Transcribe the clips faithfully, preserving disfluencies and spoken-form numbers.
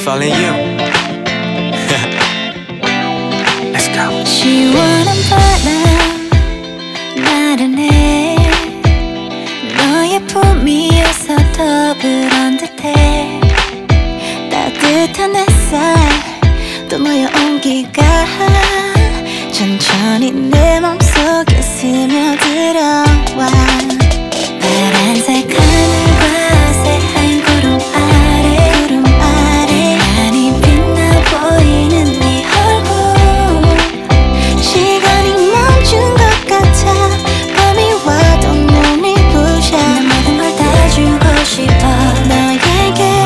fall in you. Let's go. 시원한 바람 나른해 너의 품위에서 더 그런 듯해 따뜻한 햇살 또 너의 온기가 천천히 내 맘속에 스며들어와 파란색 하늘과 새하얀 구름 아래 구름 아래 많이 빛나 보이는 네 얼굴 시간이 멈춘 것 같아 밤이 와도 눈이 부셔 난 모든 걸 다 주고 싶어 너에게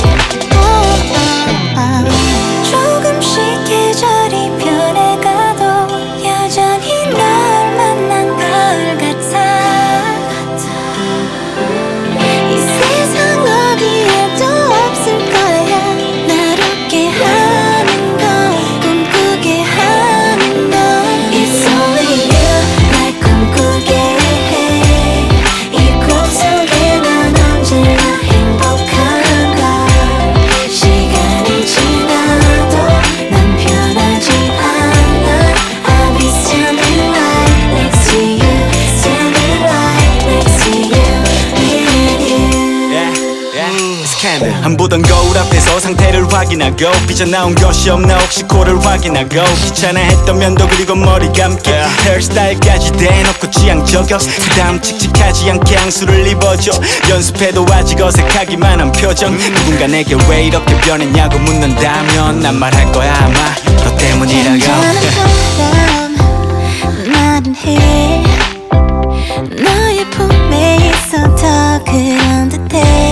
조금씩 계절이 변해가도 여전히 널 만난 걸 같아 이 세상 어디에도 없을 거야 날 웃게 하는 건 꿈꾸게 하는 건 It's only you 날 꿈꾸게 해 이 꿈속에 난 언제나 행복한 걸 시간이 지나도 난 변하지 않아 I'll be standing right next to you standing right next to you with you Yeah, yeah. 스캔들 안 보던 거울 앞에서 상태를 확인하고 삐져나온 것이 없나 혹시 코를 확인하고 귀찮아 했던 면도 그리고 머리 감기 헤어스타일까지 대놓고 취향 적여 그 다음 칙칙하지 않게 향수를 입어줘 연습해도 아직 어색하기만 한 표정 누군가 내게 왜 이렇게 변했냐고 묻는다면 난 말할 거야 아마 너 때문이라고 잔잔한 바람 나른해 너의 품에 있어 더 그런 듯해